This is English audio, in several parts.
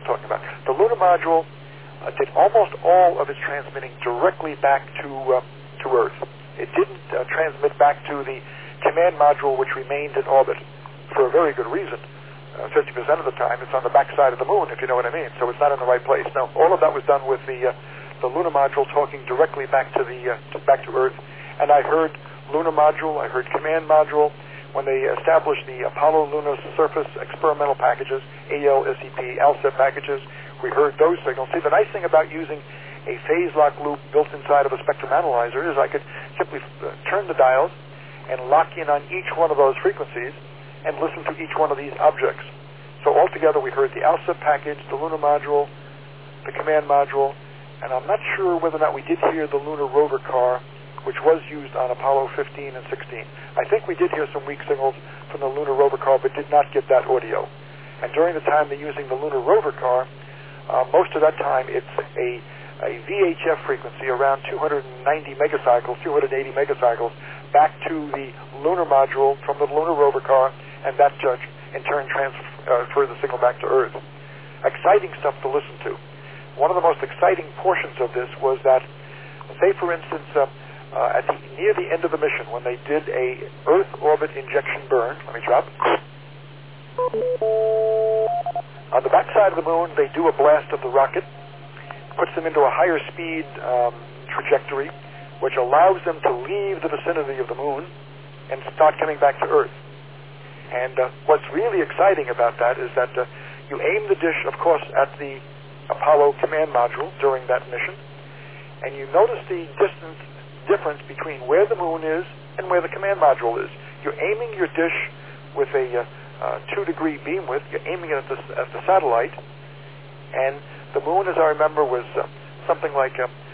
talking about. The lunar module did almost all of its transmitting directly back to Earth. It didn't transmit back to the command module, which remained in orbit for a very good reason. 50% of the time, it's on the backside of the moon, if you know what I mean. So it's not in the right place. No, all of that was done with the lunar module talking directly back to back to Earth. And I heard lunar module, I heard command module. When they established the Apollo Lunar Surface Experimental Packages, ALSEP, ALSEP packages, we heard those signals. See, the nice thing about using a phase lock loop built inside of a spectrum analyzer is I could simply turn the dials and lock in on each one of those frequencies and listen to each one of these objects. So altogether we heard the ALSEP package, the lunar module, the command module, and I'm not sure whether or not we did hear the lunar rover car, which was used on Apollo 15 and 16. I think we did hear some weak signals from the lunar rover car, but did not get that audio. And during the time they're using the lunar rover car, most of that time it's a VHF frequency around 290 megacycles, 280 megacycles, back to the lunar module from the lunar rover car, and that in turn transfers the signal back to Earth. Exciting stuff to listen to. One of the most exciting portions of this was that, say for instance, near the end of the mission, when they did a Earth orbit injection burn, let me drop. On the backside of the moon, they do a blast of the rocket, puts them into a higher speed trajectory, which allows them to leave the vicinity of the moon and start coming back to Earth. And what's really exciting about that is that you aim the dish, of course, at the Apollo command module during that mission, and you notice the difference between where the moon is and where the command module is. You're aiming your dish with a 2-degree beam width. You're aiming it at the satellite, and the moon, as I remember, was something like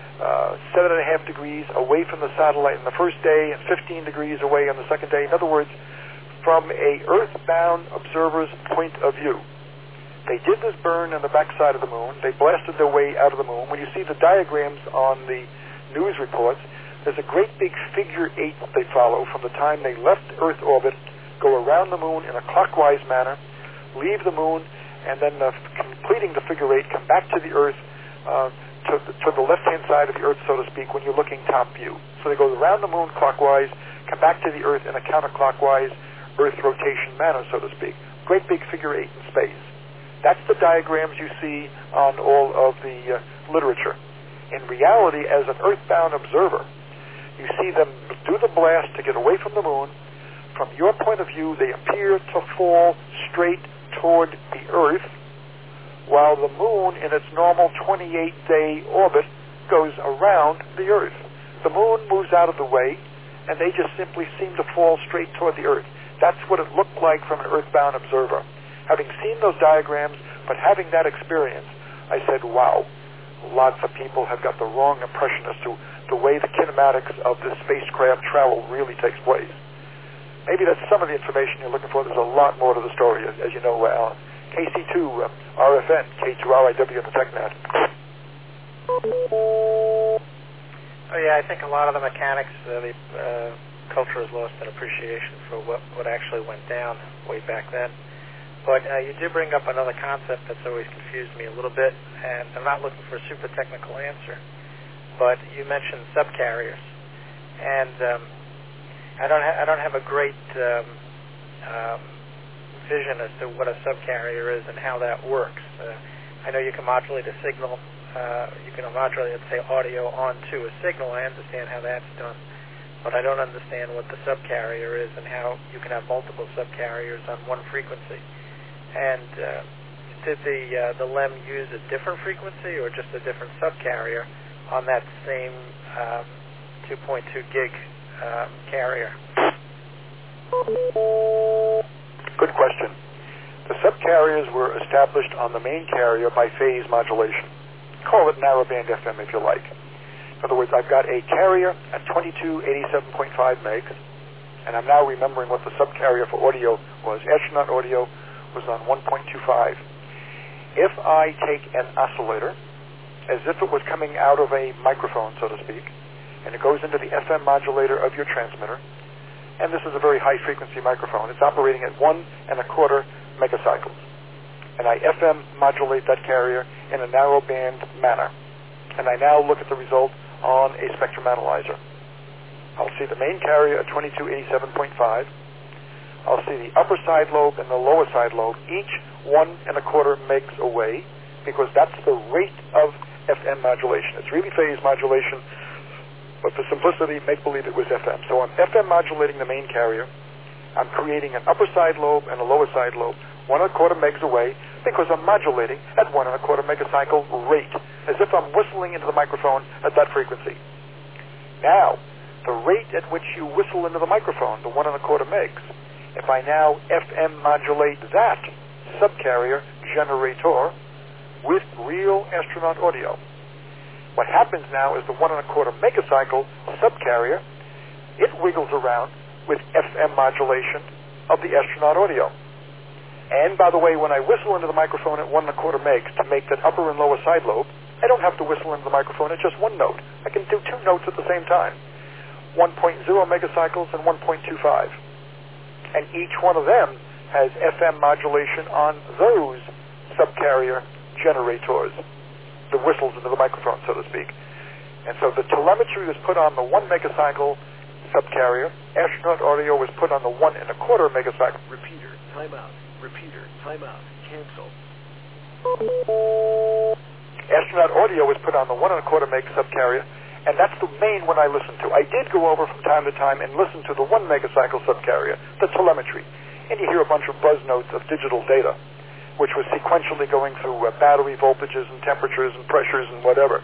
7.5 degrees away from the satellite on the first day and 15 degrees away on the second day. In other words, from a Earth-bound observer's point of view, they did this burn on the backside of the moon. They blasted their way out of the moon. When you see the diagrams on the news reports, there's a great big figure 8 that they follow from the time they left Earth orbit, go around the moon in a clockwise manner, leave the moon, and then completing the figure 8, come back to the Earth, to the left-hand side of the Earth, so to speak, when you're looking top view. So they go around the moon clockwise, come back to the Earth in a counterclockwise Earth rotation manner, so to speak. Great big figure 8 in space. That's the diagrams you see on all of the literature. In reality, as an Earthbound observer, you see them do the blast to get away from the moon. From your point of view, they appear to fall straight toward the Earth, while the moon, in its normal 28-day orbit, goes around the Earth. The moon moves out of the way, and they just simply seem to fall straight toward the Earth. That's what it looked like from an Earthbound observer. Having seen those diagrams, but having that experience, I said, wow, lots of people have got the wrong impression as to the way the kinematics of this spacecraft travel really takes place. Maybe that's some of the information you're looking for. There's a lot more to the story, as you know, Alan. KC2, RFN, K2RIW in the TechNet. Oh, yeah, I think a lot of the mechanics, the culture has lost an appreciation for what actually went down way back then. But you do bring up another concept that's always confused me a little bit, and I'm not looking for a super technical answer. But you mentioned subcarriers, and I don't have a great vision as to what a subcarrier is and how that works. I know you can modulate a signal. You can modulate, let's say, audio onto a signal. I understand how that's done, but I don't understand what the subcarrier is and how you can have multiple subcarriers on one frequency. And did the LEM use a different frequency or just a different subcarrier on that same 2.2 gig carrier? Good question. The subcarriers were established on the main carrier by phase modulation. Call it narrowband FM if you like. In other words, I've got a carrier at 2287.5 megs, and I'm now remembering what the subcarrier for audio was. Astronaut audio was on 1.25. If I take an oscillator, as if it was coming out of a microphone, so to speak, and it goes into the FM modulator of your transmitter, and this is a very high-frequency microphone. It's operating at 1.25 megacycles. and I FM modulate that carrier in a narrowband manner. And I now look at the result on a spectrum analyzer. I'll see the main carrier at 2287.5. I'll see the upper side lobe and the lower side lobe, each 1.25 megs away, because that's the rate of FM modulation. It's really phase modulation, but for simplicity, make believe it was FM. So I'm FM modulating the main carrier. I'm creating an upper side lobe and a lower side lobe, 1.25 megs away, because I'm modulating at 1.25 megacycle rate, as if I'm whistling into the microphone at that frequency. Now, the rate at which you whistle into the microphone, the 1.25 megs, if I now FM modulate that subcarrier generator with real astronaut audio, what happens now is the 1.25 megacycle subcarrier, it wiggles around with FM modulation of the astronaut audio. And by the way, when I whistle into the microphone at 1.25 megs to make that upper and lower side lobe, I don't have to whistle into the microphone at just one note. I can do two notes at the same time, 1.0 megacycles and 1.25. And each one of them has FM modulation on those subcarrier generators, the whistles into the microphone, so to speak. And so the telemetry was put on the 1 megacycle subcarrier. Astronaut audio was put on the 1.25 megacycle. Repeater, timeout. Repeater, timeout. Cancel. Astronaut audio was put on the 1.25 meg subcarrier, and that's the main one I listen to. I did go over from time to time and listen to the 1 megacycle subcarrier, the telemetry, and you hear a bunch of buzz notes of digital data, which was sequentially going through battery voltages and temperatures and pressures and whatever.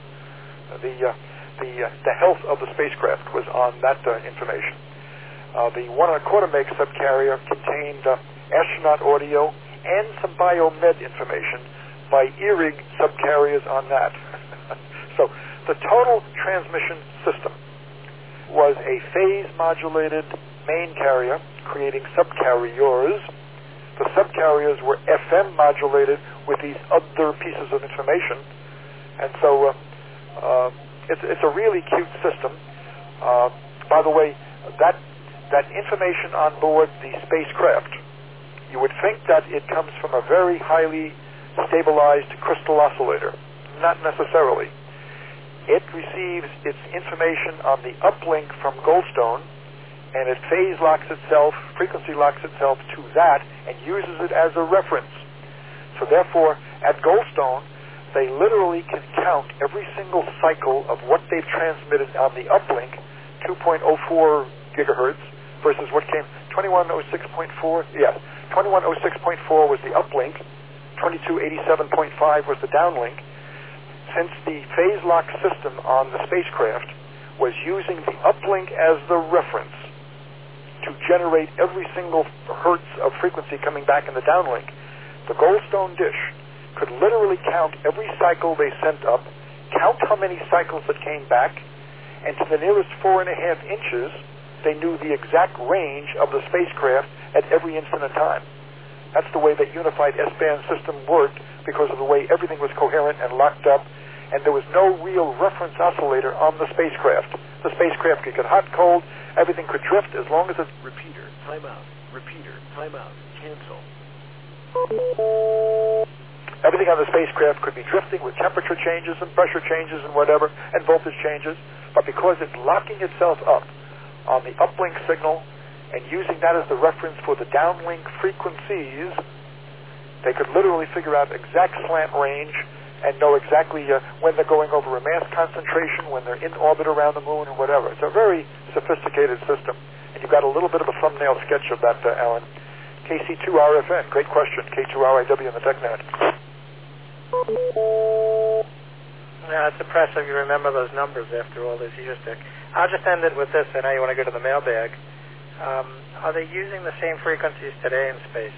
The health of the spacecraft was on that information. The 1.25 meg subcarrier contained astronaut audio and some biomed information by ERIG subcarriers on that. So the total transmission system was a phase-modulated main carrier creating subcarriers. The subcarriers were FM modulated with these other pieces of information. And so it's a really cute system. By the way, that information on board the spacecraft, you would think that it comes from a very highly stabilized crystal oscillator. Not necessarily. It receives its information on the uplink from Goldstone, and it phase locks itself, frequency locks itself to that, and uses it as a reference. So therefore, at Goldstone, they literally can count every single cycle of what they've transmitted on the uplink, 2.04 gigahertz, versus what came, 2106.4, yes, 2106.4 was the uplink, 2287.5 was the downlink. Since the phase lock system on the spacecraft was using the uplink as the reference to generate every single hertz of frequency coming back in the downlink, the Goldstone dish could literally count every cycle they sent up, count how many cycles that came back, and to the nearest 4.5 inches, they knew the exact range of the spacecraft at every instant in time. That's the way that unified S-band system worked, because of the way everything was coherent and locked up, and there was no real reference oscillator on the spacecraft. The spacecraft could get hot, cold, everything could drift as long as it... Repeater, timeout. Repeater, timeout. Cancel. Everything on the spacecraft could be drifting with temperature changes and pressure changes and whatever, and voltage changes, but because it's locking itself up on the uplink signal and using that as the reference for the downlink frequencies, they could literally figure out exact slant range and know exactly when they're going over a mass concentration, when they're in orbit around the moon, or whatever. It's a very sophisticated system. And you've got a little bit of a thumbnail sketch of that, Alan. KC2RFN, great question. K2RIW in the TechNet. Yeah, it's impressive you remember those numbers after all these years, Dick. I'll just end it with this. I know you want to go to the mailbag. Are they using the same frequencies today in space?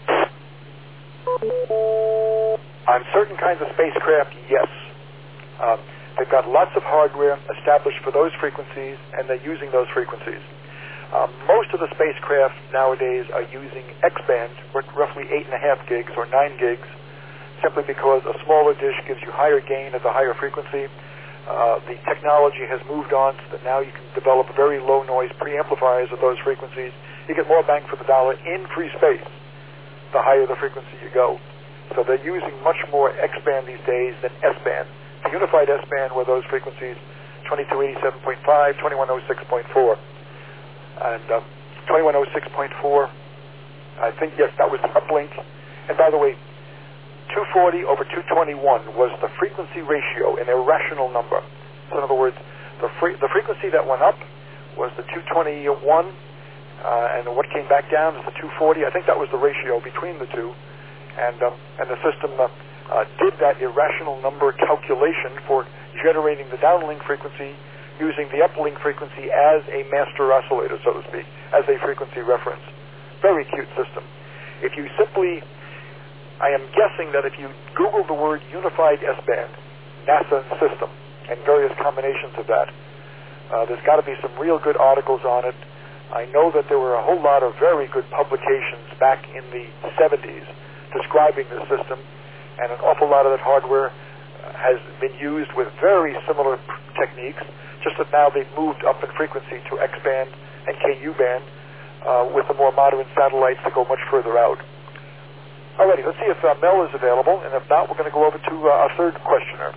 On certain kinds of spacecraft, yes. They've got lots of hardware established for those frequencies, and they're using those frequencies. Most of the spacecraft nowadays are using X-band, roughly 8.5 gigs or 9 gigs, simply because a smaller dish gives you higher gain at the higher frequency. The technology has moved on so that now you can develop very low noise preamplifiers of those frequencies. You get more bang for the dollar in free space the higher the frequency you go. So they're using much more X-band these days than S-band. The unified S-band were those frequencies 2287.5, 2106.4. And 2106.4, I think, yes, that was the uplink. And by the way, 240 over 221 was the frequency ratio, an irrational number. So in other words, the frequency that went up was the 221, and what came back down is the 240. I think that was the ratio between the two. And the system did that irrational number calculation for generating the downlink frequency using the uplink frequency as a master oscillator, so to speak, as a frequency reference. Very cute system. If you simply, I am guessing that if you Google the word unified S-band, NASA system, and various combinations of that, there's got to be some real good articles on it. I know that there were a whole lot of very good publications back in the 70s describing this system, and an awful lot of that hardware has been used with very similar techniques, just that now they've moved up in frequency to X-band and Ku-band with the more modern satellites that go much further out. Alrighty, let's see if Mel is available, and if not, we're going to go over to our third questioner.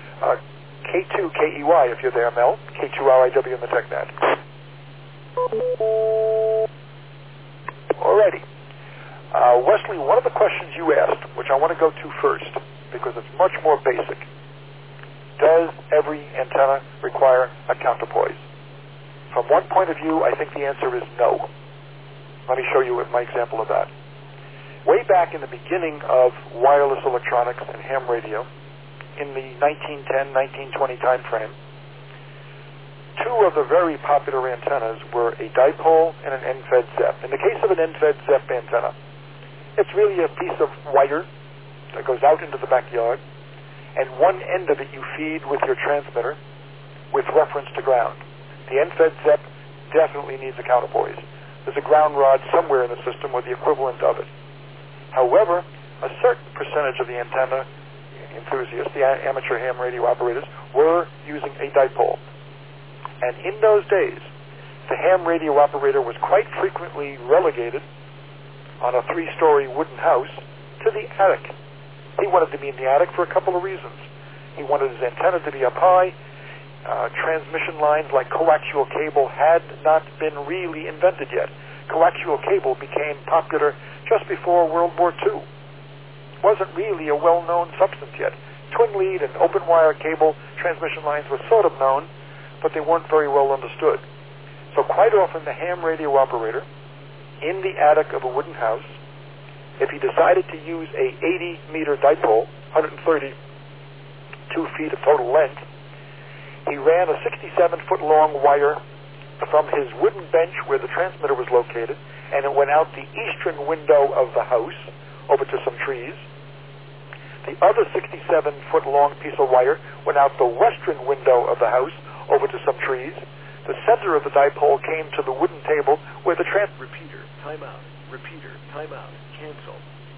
K2KEY, if you're there, Mel. K2RIW in the TechNet. Alrighty. Wesley, one of the questions you asked, which I want to go to first, because it's much more basic. Does every antenna require a counterpoise? From one point of view, I think the answer is no. Let me show you my example of that. Way back in the beginning of wireless electronics and ham radio, in the 1910-1920 time frame, two of the very popular antennas were a dipole and an end-fed ZEP. In the case of an end-fed ZEP antenna, it's really a piece of wire that goes out into the backyard, and one end of it you feed with your transmitter with reference to ground. The end-fed ZEP definitely needs a counterpoise. There's a ground rod somewhere in the system or the equivalent of it. However, a certain percentage of the antenna enthusiasts, the amateur ham radio operators, were using a dipole. And in those days, the ham radio operator was quite frequently relegated on a 3-story wooden house to the attic. He wanted to be in the attic for a couple of reasons. He wanted his antenna to be up high. Transmission lines like coaxial cable had not been really invented yet. Coaxial cable became popular just before World War II. Wasn't really a well-known substance yet. Twin lead and open wire cable transmission lines were sort of known, but they weren't very well understood. So quite often the ham radio operator in the attic of a wooden house, if he decided to use a 80-meter dipole, 132 feet of total length, he ran a 67-foot-long wire from his wooden bench where the transmitter was located, and it went out the eastern window of the house over to some trees. The other 67-foot-long piece of wire went out the western window of the house over to some trees. The center of the dipole came to the wooden table where the Repeater, timeout. Repeater, timeout. Cancel.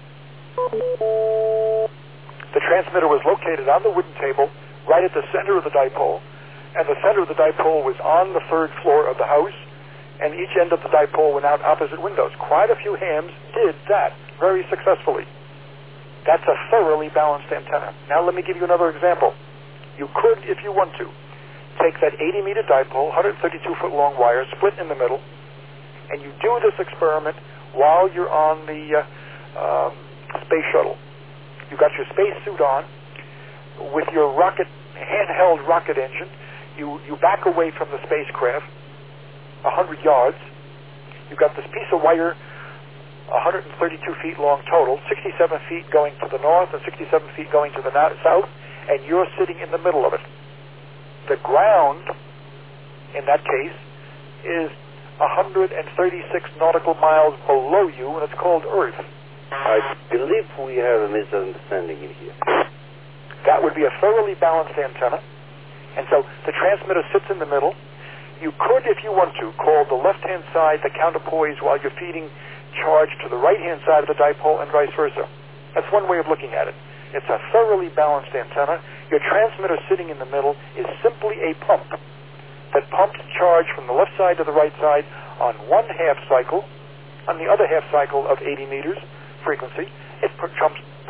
The transmitter was located on the wooden table right at the center of the dipole, and the center of the dipole was on the third floor of the house, and each end of the dipole went out opposite windows. Quite a few hams did that very successfully. That's a thoroughly balanced antenna. Now let me give you another example. You could, if you want to, take that 80-meter dipole, 132-foot-long wire, split in the middle, and you do this experiment while you're on the space shuttle. You got your space suit on with your handheld rocket engine. You back away from the spacecraft 100 yards. You've got this piece of wire, 132 feet long total, 67 feet going to the north and 67 feet going to the south, and you're sitting in the middle of it. The ground, in that case, is 136 nautical miles below you, and it's called Earth. I believe we have a misunderstanding in here. That would be a thoroughly balanced antenna, and so the transmitter sits in the middle. You could, if you want to, call the left-hand side the counterpoise while you're feeding charge to the right-hand side of the dipole and vice versa. That's one way of looking at it. It's a thoroughly balanced antenna. Your transmitter sitting in the middle is simply a pump that pumps charge from the left side to the right side on one half cycle. On the other half cycle of 80 meters frequency, it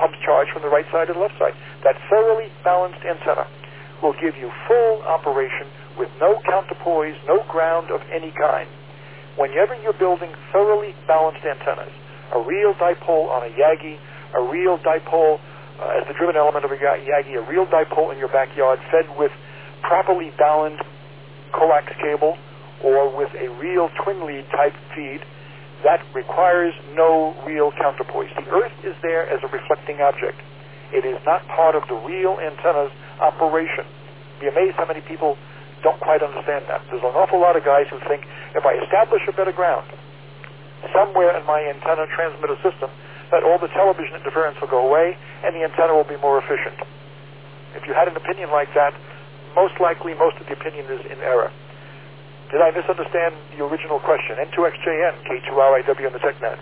pumps charge from the right side to the left side. That thoroughly balanced antenna will give you full operation with no counterpoise, no ground of any kind. Whenever you're building thoroughly balanced antennas, a real dipole on a Yagi, a real dipole as the driven element of a Yagi, a real dipole in your backyard fed with properly balanced coax cable or with a real twin lead type feed, that requires no real counterpoise. The Earth is there as a reflecting object. It is not part of the real antenna's operation. Be amazed how many people don't quite understand that. There's an awful lot of guys who think if I establish a better ground somewhere in my antenna transmitter system, that all the television interference will go away and the antenna will be more efficient. If you had an opinion like that, most likely most of the opinion is in error. Did I misunderstand the original question? N2XJN, K2RIW on the TechNet.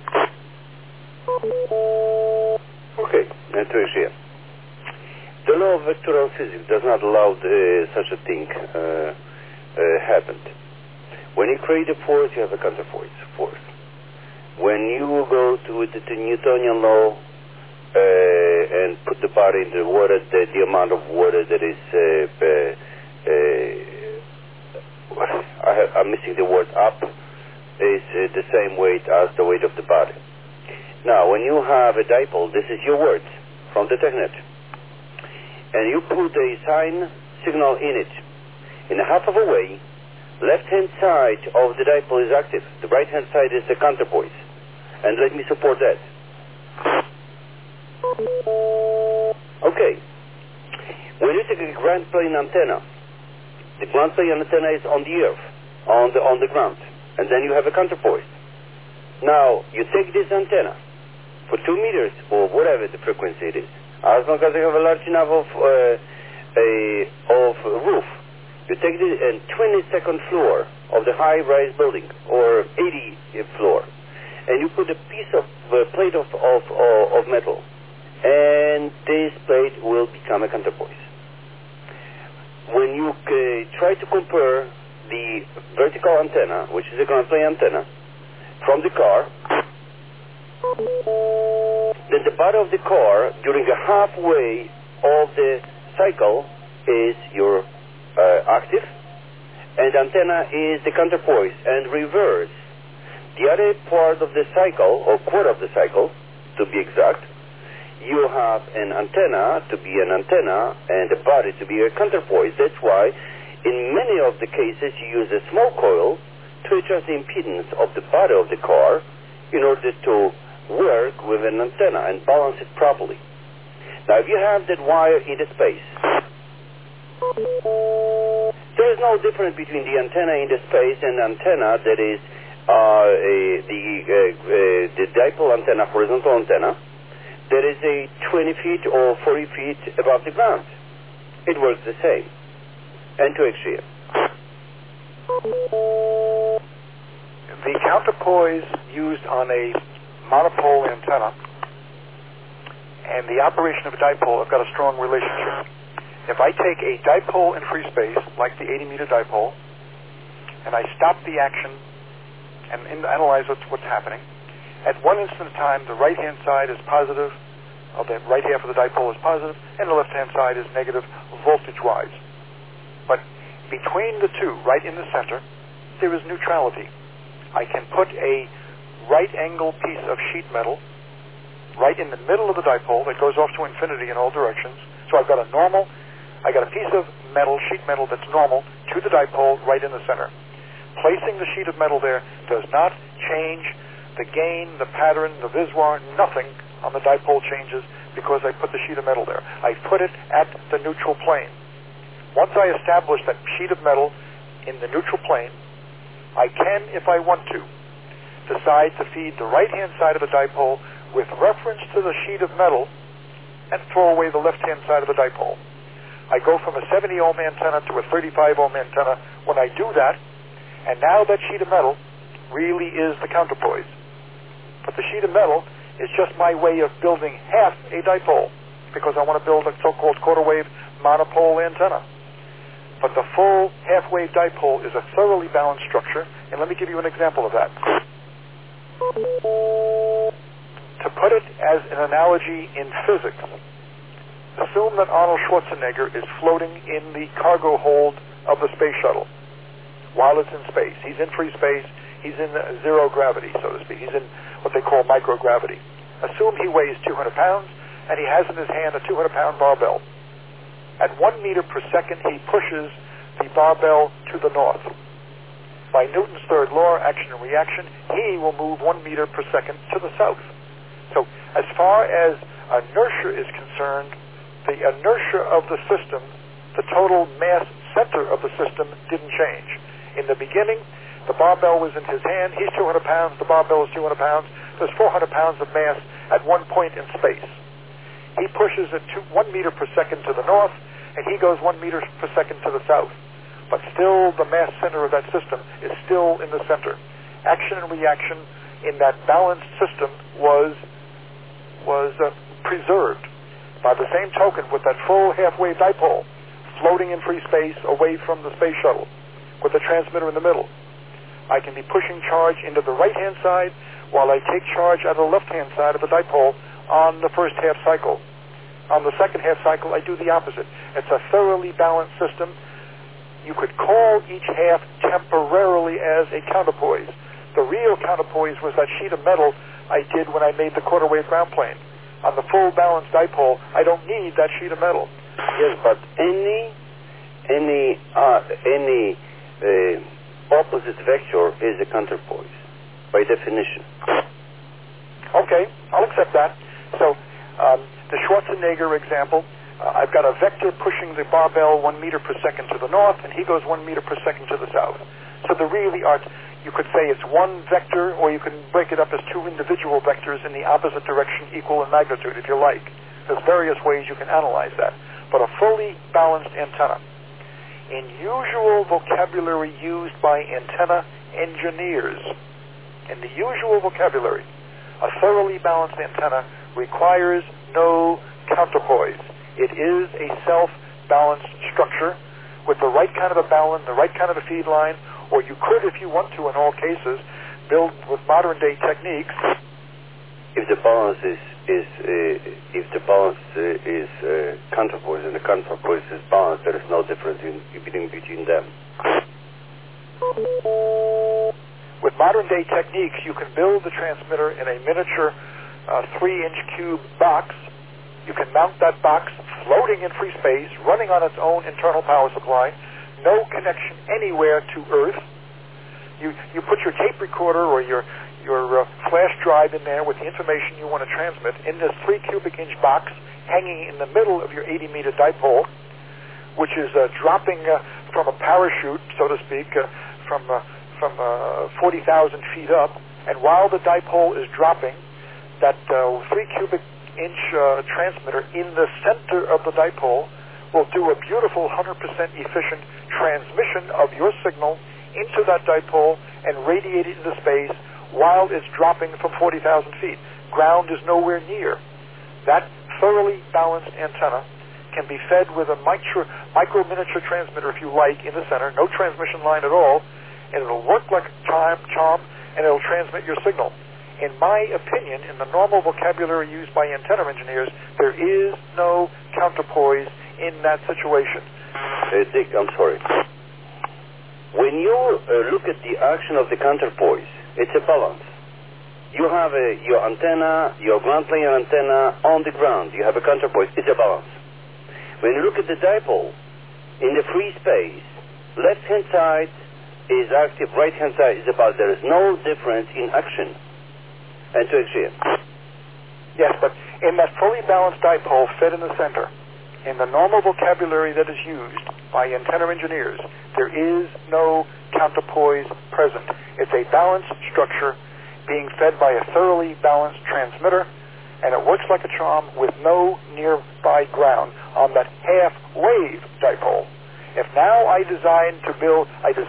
Okay, N2XJN. The law of vectoral physics does not allow such a thing happen. When you create a force, you have a counterforce force. When you go to the Newtonian law and put the body in the water, the amount of water that is, I'm missing the word up, is the same weight as the weight of the body. Now, when you have a dipole, this is your words from the TechNet, and you put a sine signal in it, in a half of a way, left-hand side of the dipole is active. The right-hand side is the counterpoise. And let me support that. Okay. When you take a ground plane antenna, the ground plane antenna is on the earth, on the ground, and then you have a counterpoise. Now, you take this antenna for 2 meters, or whatever the frequency it is, as long as you have a large enough of roof. You take the 22nd floor of the high-rise building, or 80th floor, and you put a piece of plate of metal, and this plate will become a counterpoise. When you try to compare the vertical antenna, which is a ground plane antenna, from the car, then the body of the car during the halfway of the cycle is your active, and antenna is the counterpoise, and reverse. The other part of the cycle, or quarter of the cycle, to be exact, you have an antenna to be an antenna and a body to be a counterpoise. That's why in many of the cases you use a small coil to adjust the impedance of the body of the car in order to work with an antenna and balance it properly. Now, if you have that wire in the space, there is no difference between the antenna in the space and the antenna that is the dipole antenna, horizontal antenna, that is a 20 feet or 40 feet above the ground. It works the same. N2XJN. The counterpoise used on a monopole antenna and the operation of a dipole have got a strong relationship. If I take a dipole in free space, like the 80-meter dipole, and I stop the action and analyze what's happening, at one instant of time, the right-hand side is positive, of the right half of the dipole is positive, and the left-hand side is negative voltage-wise. But between the two, right in the center, there is neutrality. I can put a right-angle piece of sheet metal right in the middle of the dipole that goes off to infinity in all directions. So I got a piece of metal, sheet metal that's normal, to the dipole right in the center. Placing the sheet of metal there does not change the gain, the pattern, the viswar, nothing on the dipole changes because I put the sheet of metal there. I put it at the neutral plane. Once I establish that sheet of metal in the neutral plane, I can, if I want to, decide to feed the right-hand side of the dipole with reference to the sheet of metal and throw away the left-hand side of the dipole. I go from a 70-ohm antenna to a 35-ohm antenna when I do that, and now that sheet of metal really is the counterpoise. But the sheet of metal is just my way of building half a dipole, because I want to build a so-called quarter-wave monopole antenna. But the full half-wave dipole is a thoroughly balanced structure, and let me give you an example of that. To put it as an analogy in physics, assume that Arnold Schwarzenegger is floating in the cargo hold of the space shuttle while it's in space. He's in free space. He's in zero gravity, so to speak. He's in what they call microgravity. Assume he weighs 200 pounds, and he has in his hand a 200-pound barbell. At 1 meter per second, he pushes the barbell to the north. By Newton's third law, action and reaction, he will move 1 meter per second to the south. So as far as inertia is concerned, the inertia of the system, the total mass center of the system, didn't change. In the beginning, the barbell was in his hand. He's 200 pounds. The barbell is 200 pounds. There's 400 pounds of mass at one point in space. He pushes it 1 meter per second to the north, and he goes 1 meter per second to the south. But still, the mass center of that system is still in the center. Action and reaction in that balanced system was preserved. By the same token, with that full half-wave dipole floating in free space away from the space shuttle, with the transmitter in the middle, I can be pushing charge into the right-hand side while I take charge out of the left-hand side of the dipole on the first half cycle. On the second half cycle, I do the opposite. It's a thoroughly balanced system. You could call each half temporarily as a counterpoise. The real counterpoise was that sheet of metal I did when I made the quarter-wave ground plane. On the full balanced dipole, I don't need that sheet of metal. Yes, but any opposite vector is a counterpoise, by definition. Okay, I'll accept that. So the Schwarzenegger example, I've got a vector pushing the barbell 1 meter per second to the north, and he goes 1 meter per second to the south. So there really are, you could say it's one vector, or you can break it up as two individual vectors in the opposite direction, equal in magnitude, if you like. There's various ways you can analyze that. But a fully balanced antenna, in usual vocabulary used by antenna engineers, in the usual vocabulary, a thoroughly balanced antenna requires no counterpoise. It is a self-balanced structure with the right kind of a balun, the right kind of a feed line, or you could, if you want to, in all cases, build with modern-day techniques. If the balance is counterpoise and the counterpoise is balanced, there is no difference between them. With modern-day techniques, you can build the transmitter in a miniature 3-inch cube box. You can mount that box floating in free space, running on its own internal power supply, no connection anywhere to Earth. You put your tape recorder or your flash drive in there with the information you want to transmit in this 3 cubic inch box hanging in the middle of your 80-meter dipole, which is dropping from a parachute, so to speak, from 40,000 feet up. And while the dipole is dropping, that 3 cubic inch transmitter in the center of the dipole will do a beautiful 100% efficient transmission of your signal into that dipole and radiate it into space while it's dropping from 40,000 feet. Ground is nowhere near. That thoroughly balanced antenna can be fed with a micro miniature transmitter, if you like, in the center, no transmission line at all, and it'll work like a charm, and it'll transmit your signal. In my opinion, in the normal vocabulary used by antenna engineers, there is no counterpoise in that situation. Dick, I'm sorry. When you look at the action of the counterpoise, it's a balance. You have your antenna, your ground plane antenna on the ground. You have a counterpoise. It's a balance. When you look at the dipole, in the free space, left-hand side is active, right-hand side is about. There is no difference in action. And to explain. Yes, but in that fully balanced dipole fed in the center, in the normal vocabulary that is used by antenna engineers, there is no counterpoise present. It's a balanced structure being fed by a thoroughly balanced transmitter, and it works like a charm with no nearby ground on that half-wave dipole. If now I desire to build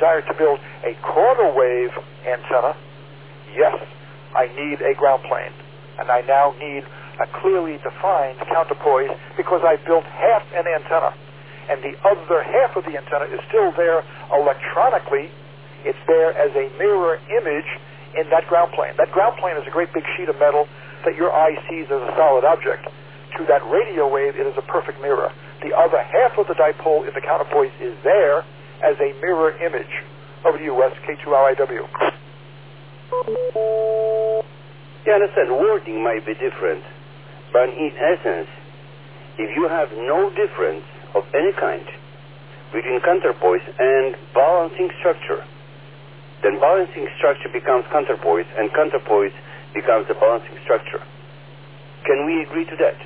a quarter-wave antenna, yes, I need a ground plane, and I now need a clearly defined counterpoise because I built half an antenna, and the other half of the antenna is still there electronically. It's there as a mirror image in that ground plane. That ground plane is a great big sheet of metal that your eye sees as a solid object. To that radio wave, it is a perfect mirror. The other half of the dipole in the counterpoise is there as a mirror image. Over to you, Wes, K2RIW. You understand, wording might be different, but in essence, if you have no difference of any kind between counterpoise and balancing structure, then balancing structure becomes counterpoise, and counterpoise becomes a balancing structure. Can we agree to that?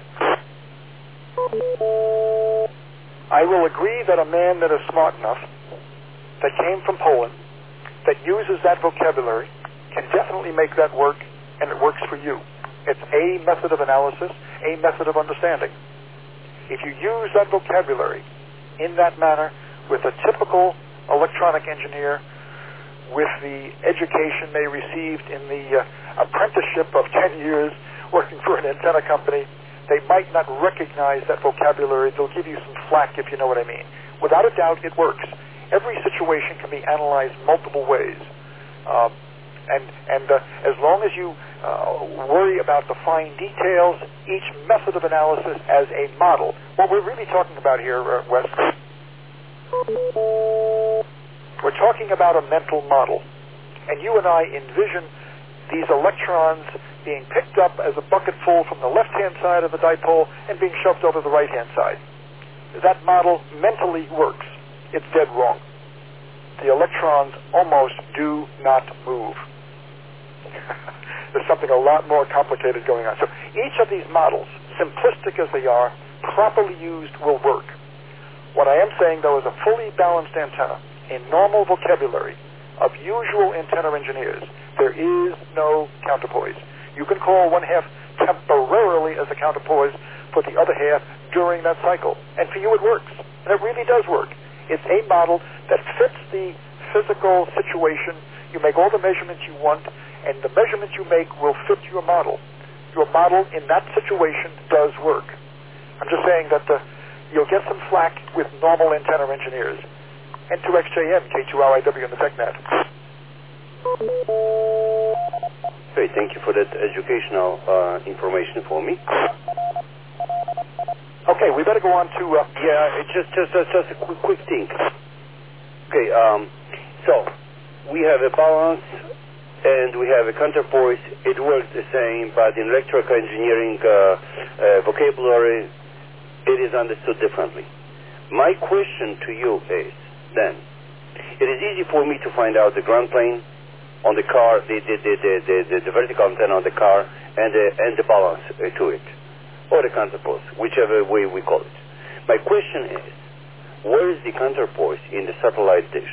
I will agree that a man that is smart enough, that came from Poland, that uses that vocabulary, can definitely make that work, and it works for you. It's a method of analysis, a method of understanding. If you use that vocabulary in that manner with a typical electronic engineer, with the education they received in the apprenticeship of 10 years working for an antenna company, they might not recognize that vocabulary. They'll give you some flack, if you know what I mean. Without a doubt, it works. Every situation can be analyzed multiple ways. And as long as you worry about the fine details, each method of analysis as a model. What we're really talking about here, Wes, we're talking about a mental model. And you and I envision these electrons being picked up as a bucketful from the left-hand side of the dipole and being shoved over the right-hand side. That model mentally works. It's dead wrong. The electrons almost do not move. There's something a lot more complicated going on. So each of these models, simplistic as they are, properly used will work. What I am saying, though, is a fully balanced antenna in normal vocabulary of usual antenna engineers, there is no counterpoise. You can call one half temporarily as a counterpoise for the other half during that cycle. And for you it works. And it really does work. It's a model that fits the physical situation. You make all the measurements you want, and the measurements you make will fit your model. Your model in that situation does work. I'm just saying that you'll get some flack with normal antenna engineers. N2XJM, K2RIW in the TechNet. Great, thank you for that educational information for me. Okay, we better go on to... just a quick thing. Okay, so we have a balance and we have a counterpoise. It works the same, but in electrical engineering vocabulary, it is understood differently. My question to you is, then, it is easy for me to find out the ground plane on the car, the vertical antenna on the car, and the balance to it, or the counterpoise, whichever way we call it. My question is, where is the counterpoise in the satellite dish?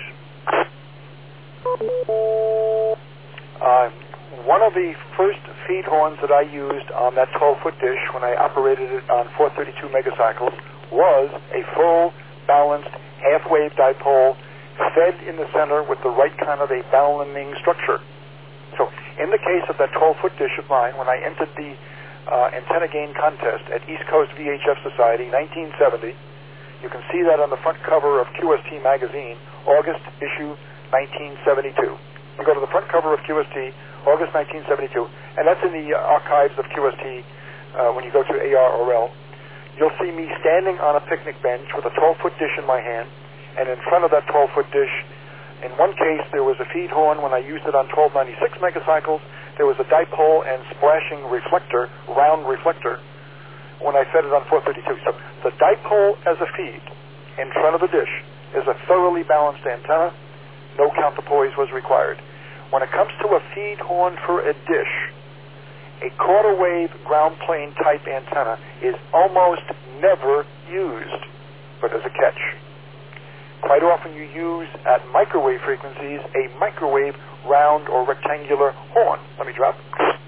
One of the first feed horns that I used on that 12-foot dish when I operated it on 432 megacycles was a full, balanced, half-wave dipole fed in the center with the right kind of a balancing structure. So in the case of that 12-foot dish of mine, when I entered the antenna gain contest at East Coast VHF Society, 1970, you can see that on the front cover of QST magazine, August issue 1972. You go to the front cover of QST, August 1972, and that's in the archives of QST when you go to ARRL. You'll see me standing on a picnic bench with a 12-foot dish in my hand, and in front of that 12-foot dish, in one case, there was a feed horn when I used it on 1296 megacycles. There was a dipole and splashing reflector, round reflector, when I fed it on 432. So the dipole as a feed in front of the dish is a thoroughly balanced antenna. No counterpoise was required. When it comes to a feed horn for a dish, a quarter wave ground plane type antenna is almost never used, but there's a catch. Quite often you use at microwave frequencies a microwave round or rectangular horn. Let me drop.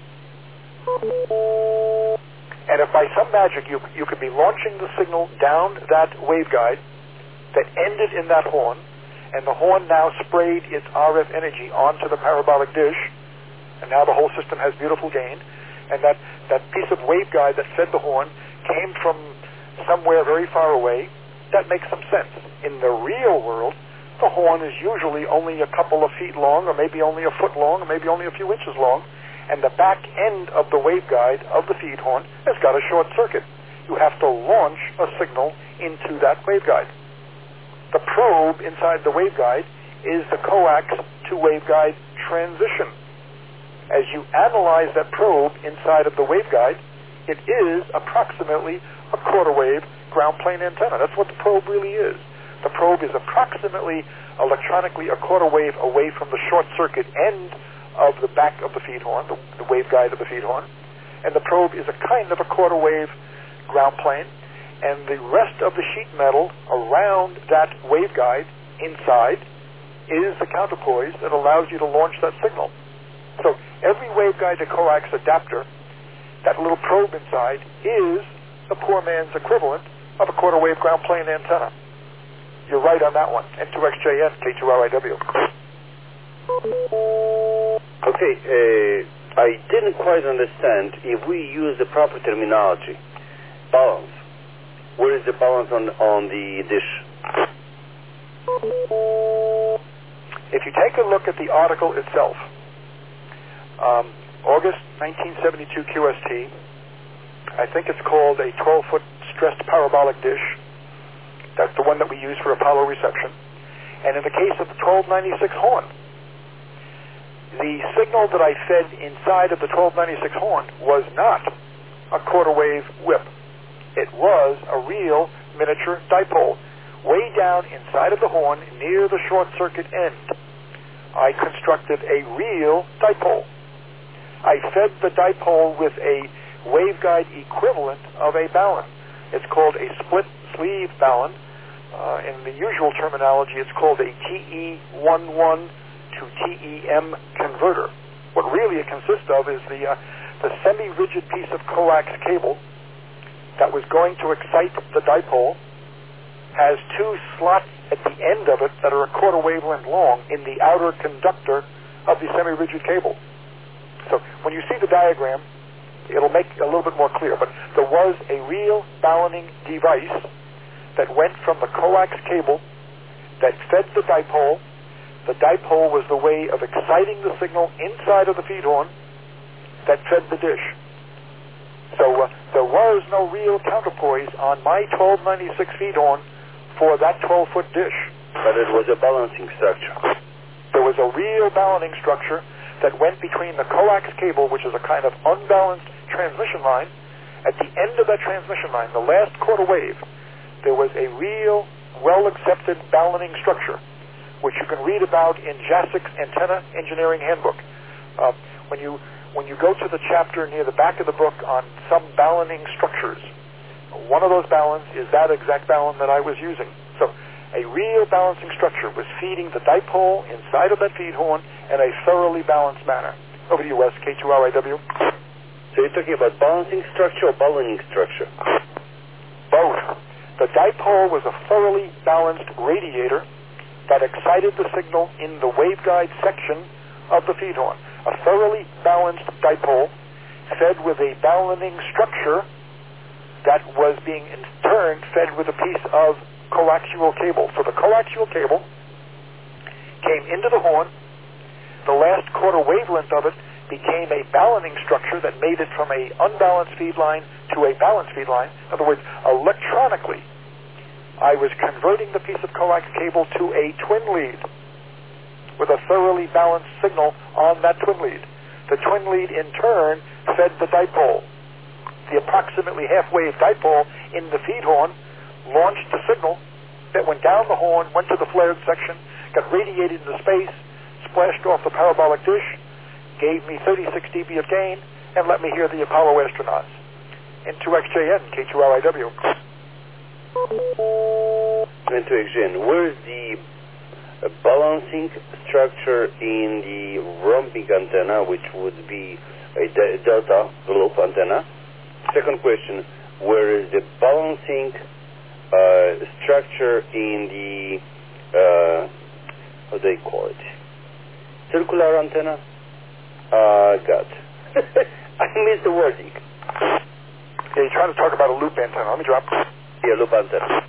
And if by some magic you could be launching the signal down that waveguide that ended in that horn, and the horn now sprayed its RF energy onto the parabolic dish, and now the whole system has beautiful gain, and that piece of waveguide that fed the horn came from somewhere very far away, that makes some sense. In the real world, the horn is usually only a couple of feet long, or maybe only a foot long, or maybe only a few inches long, and the back end of the waveguide of the feed horn has got a short circuit. You have to launch a signal into that waveguide. The probe inside the waveguide is the coax to waveguide transition. As you analyze that probe inside of the waveguide, it is approximately a quarter wave ground plane antenna. That's what the probe really is. The probe is approximately electronically a quarter wave away from the short circuit end of the back of the feed horn, the waveguide of the feed horn, and the probe is a kind of a quarter wave ground plane, and the rest of the sheet metal around that waveguide inside is the counterpoise that allows you to launch that signal. So every waveguide to coax adapter, that little probe inside, is the poor man's equivalent of a quarter wave ground plane antenna. You're right on that one. N2XJN, K2RIW. Okay, I didn't quite understand if we use the proper terminology. Balance. Where is the balance on the dish? If you take a look at the article itself, August 1972 QST, I think it's called a 12-foot stressed parabolic dish. That's the one that we use for Apollo reception. And in the case of the 1296 horn, the signal that I fed inside of the 1296 horn was not a quarter wave whip. It was a real miniature dipole. Way down inside of the horn, near the short circuit end, I constructed a real dipole. I fed the dipole with a waveguide equivalent of a balun. It's called a split sleeve balun. In the usual terminology, it's called a TE11 to TEM converter. What really it consists of is the semi-rigid piece of coax cable that was going to excite the dipole, has two slots at the end of it that are a quarter wavelength long in the outer conductor of the semi-rigid cable. So when you see the diagram, it'll make it a little bit more clear, but there was a real baluning device that went from the coax cable that fed the dipole. The dipole was the way of exciting the signal inside of the feed horn that fed the dish. So there was no real counterpoise on my 1296 feed horn for that 12-foot dish. But it was a balancing structure. There was a real balancing structure that went between the coax cable, which is a kind of unbalanced transmission line. At the end of that transmission line, the last quarter wave, there was a real, well-accepted balancing structure, which you can read about in Jasek's Antenna Engineering Handbook. When you go to the chapter near the back of the book on some balancing structures, one of those baluns is that exact balun that I was using. So a real balancing structure was feeding the dipole inside of that feed horn in a thoroughly balanced manner. Over to you, Wes, K2RIW. So you're talking about balancing structure or ballooning structure? Both. The dipole was a thoroughly balanced radiator that excited the signal in the waveguide section of the feed horn. A thoroughly balanced dipole fed with a balancing structure that was being in turn fed with a piece of coaxial cable. So the coaxial cable came into the horn. The last quarter wavelength of it became a balancing structure that made it from a unbalanced feed line to a balanced feed line. In other words, electronically, I was converting the piece of coax cable to a twin lead with a thoroughly balanced signal on that twin lead. The twin lead, in turn, fed the dipole. The approximately half-wave dipole in the feed horn launched the signal that went down the horn, went to the flared section, got radiated into space, splashed off the parabolic dish, gave me 36 dB of gain, and let me hear the Apollo astronauts. N2XJN, K2RIW. N2XJN, where's the balancing structure in the rhombic antenna, which would be a delta loop antenna? Second question, where is the balancing structure in the, how do they call it? Circular antenna? God. I missed the wording. Yeah, you're trying to talk about a loop antenna. Let me drop. Yeah, loop antenna.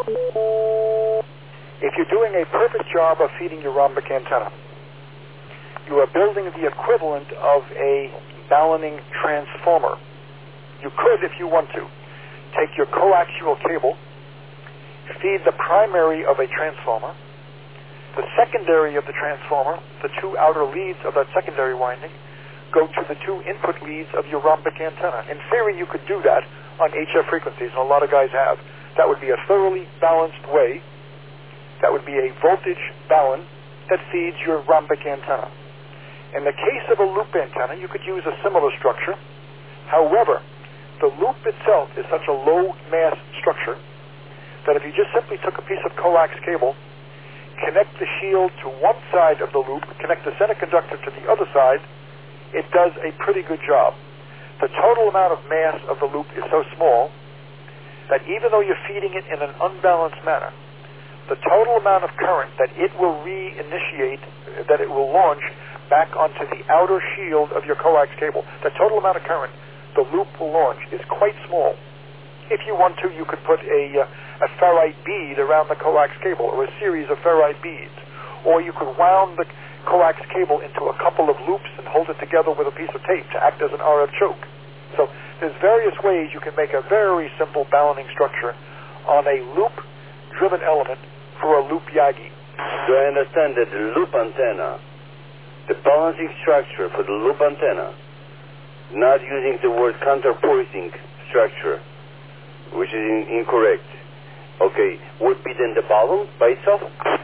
If you're doing a perfect job of feeding your rhombic antenna, you are building the equivalent of a balloning transformer. You could, if you want to, take your coaxial cable, feed the primary of a transformer, the secondary of the transformer, the two outer leads of that secondary winding, go to the two input leads of your rhombic antenna. In theory, you could do that on HF frequencies, and a lot of guys have. That would be a thoroughly balanced way. That would be a voltage balun that feeds your rhombic antenna. In the case of a loop antenna, you could use a similar structure. However, the loop itself is such a low mass structure that if you just simply took a piece of coax cable, connect the shield to one side of the loop, connect the center conductor to the other side, it does a pretty good job. The total amount of mass of the loop is so small that even though you're feeding it in an unbalanced manner, the total amount of current that it will reinitiate, that it will launch back onto the outer shield of your coax cable, the total amount of current the loop will launch is quite small. If you want to, you could put a ferrite bead around the coax cable, or a series of ferrite beads, or you could wound the coax cable into a couple of loops and hold it together with a piece of tape to act as an RF choke. So there's various ways you can make a very simple balloning structure on a loop-driven element for a loop Yagi. Do I understand that the loop antenna, the balancing structure for the loop antenna, not using the word counterpoising structure, which is incorrect, okay, would be then the balun by itself?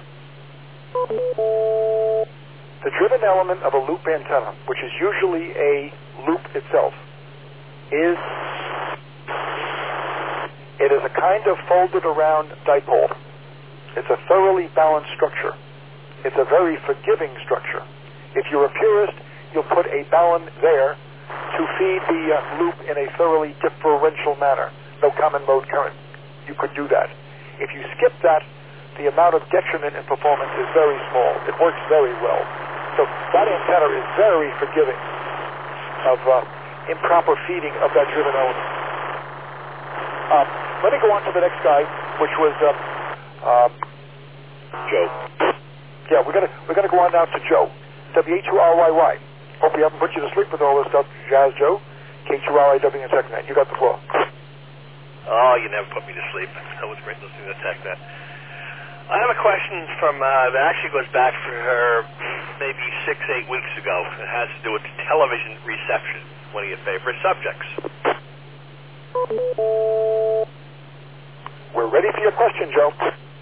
The driven element of a loop antenna, which is usually a loop itself, is a kind of folded around dipole. It's a thoroughly balanced structure. It's a very forgiving structure. If you're a purist, you'll put a balun there to feed the loop in a thoroughly differential manner. No common mode current. You could do that. If you skip that, the amount of detriment in performance is very small. It works very well. So that antenna is very forgiving of improper feeding of that driven element. Let me go on to the next guy, which was Joe. Yeah, we're gonna go on now to Joe. W-A-2-R-Y-Y. Hope we haven't put you to sleep with all this stuff, Jazz Joe. K2RIW and TechNet. You got the floor. Oh, you never put me to sleep. That was great listening to TechNet. I have a question from that actually goes back for her maybe 6-8 weeks ago. It has to do with television reception, one of your favorite subjects. We're ready for your question, Joe.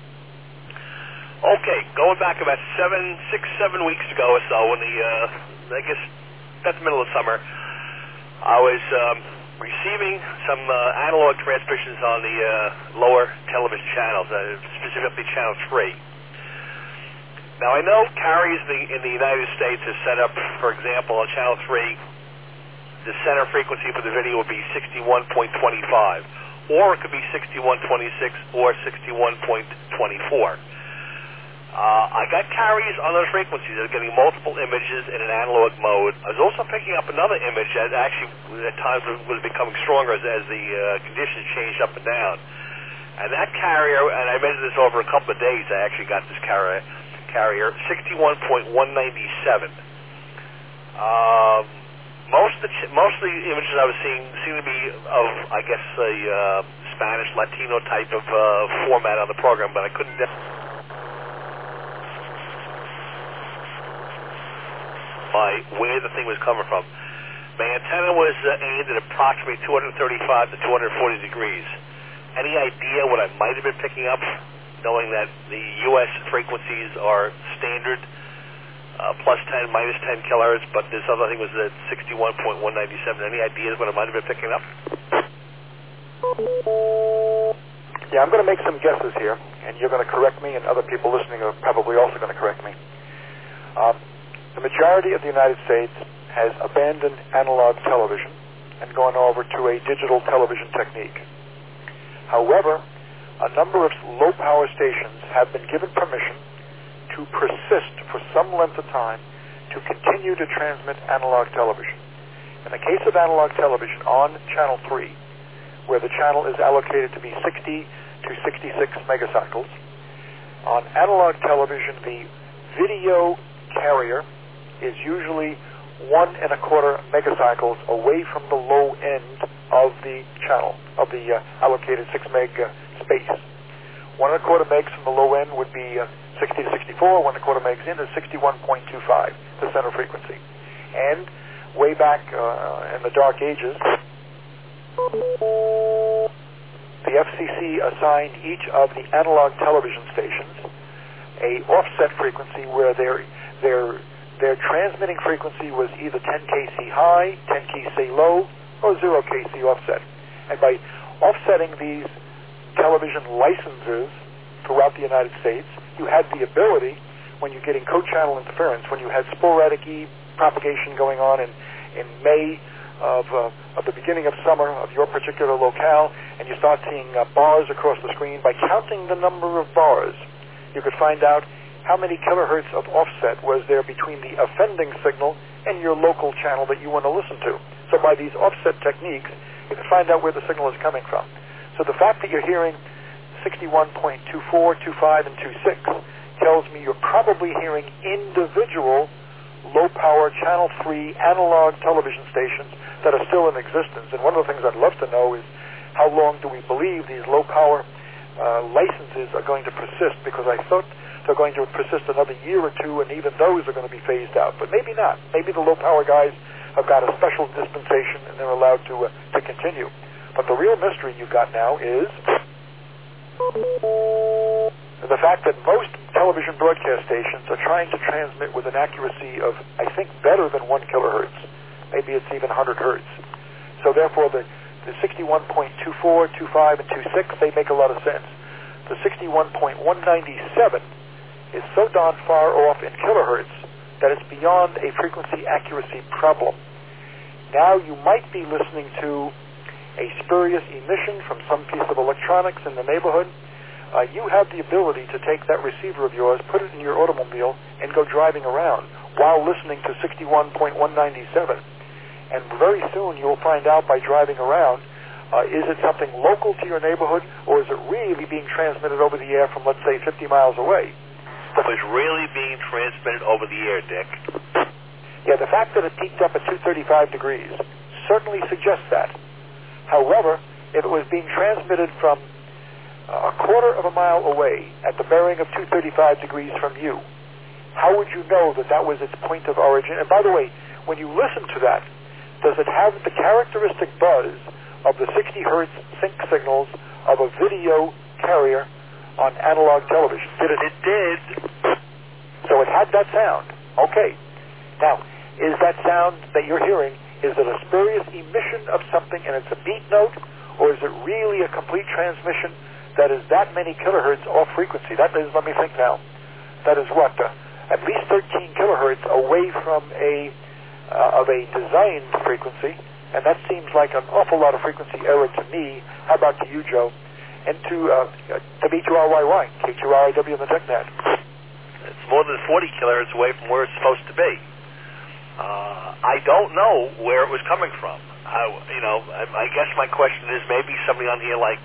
Okay, going back about 6-7 weeks ago or so, when I guess that's the middle of summer, I was receiving some analog transmissions on the lower television channels, specifically Channel 3. Now, I know carriers in the United States have set up, for example, on Channel 3, the center frequency for the video would be 61.25, or it could be 61.26 or 61.24. I got carriers on those frequencies that are getting multiple images in an analog mode. I was also picking up another image that actually at times was becoming stronger as the conditions changed up and down. And that carrier, and I measured this over a couple of days, I actually got this carrier 61.197. Most of the images I was seeing seem to be of, I guess, a Spanish Latino type of format on the program, but I couldn't where the thing was coming from. My antenna was aimed at approximately 235 to 240 degrees. Any idea what I might have been picking up, knowing that the U.S. frequencies are standard, plus 10, minus 10 kilohertz, but this other thing was at 61.197. Any ideas what I might have been picking up? Yeah, I'm going to make some guesses here, and you're going to correct me, and other people listening are probably also going to correct me. The majority of the United States has abandoned analog television and gone over to a digital television technique. However, a number of low-power stations have been given permission to persist for some length of time to continue to transmit analog television. In the case of analog television on Channel 3, where the channel is allocated to be 60 to 66 megacycles, on analog television, the video carrier is usually 1 1/4 megacycles away from the low end of the channel, of the allocated 6 meg space. 1 1/4 megs from the low end would be 60 to 64. 1 1/4 megs in is 61.25, the center frequency. And way back in the dark ages, the FCC assigned each of the analog television stations a offset frequency where their transmitting frequency was either 10 kC high, 10 kC low, or 0 kC offset. And by offsetting these television licenses throughout the United States, you had the ability, when you're getting co-channel interference, when you had sporadic E propagation going on in May of the beginning of summer of your particular locale, and you start seeing bars across the screen, by counting the number of bars, you could find out how many kilohertz of offset was there between the offending signal and your local channel that you want to listen to. So by these offset techniques, you can find out where the signal is coming from. So the fact that you're hearing 61.24, 25, and 26 tells me you're probably hearing individual low-power Channel 3 analog television stations that are still in existence. And one of the things I'd love to know is how long do we believe these low-power licenses are going to persist, because I thought they're going to persist another year or two, and even those are going to be phased out. But maybe not. Maybe the low-power guys have got a special dispensation and they're allowed to continue. But the real mystery you've got now is the fact that most television broadcast stations are trying to transmit with an accuracy of, I think, better than 1 kilohertz. Maybe it's even 100 hertz. So therefore, the 61.24, 25, and 26, they make a lot of sense. The 61.197 is so darn far off in kilohertz that it's beyond a frequency accuracy problem. Now you might be listening to a spurious emission from some piece of electronics in the neighborhood. You have the ability to take that receiver of yours, put it in your automobile, and go driving around while listening to 61.197. And very soon you'll find out by driving around, is it something local to your neighborhood, or is it really being transmitted over the air from, let's say, 50 miles away? It was really being transmitted over the air, Dick. Yeah, the fact that it peaked up at 235 degrees certainly suggests that. However, if it was being transmitted from a quarter of a mile away at the bearing of 235 degrees from you, how would you know that that was its point of origin? And by the way, when you listen to that, does it have the characteristic buzz of the 60 hertz sync signals of a video carrier on analog television? It did. So it had that sound. Okay. Now, is that sound that you're hearing, is it a spurious emission of something and it's a beat note, or is it really a complete transmission that is that many kilohertz off frequency? That is, let me think now, that is what? At least 13 kilohertz away from a designed frequency, and that seems like an awful lot of frequency error to me. How about to you, Joe? And to B2RYY, K2RIW in the TechNet. It's more than 40 kilohertz away from where it's supposed to be. I don't know where it was coming from. I guess my question is, maybe somebody on here like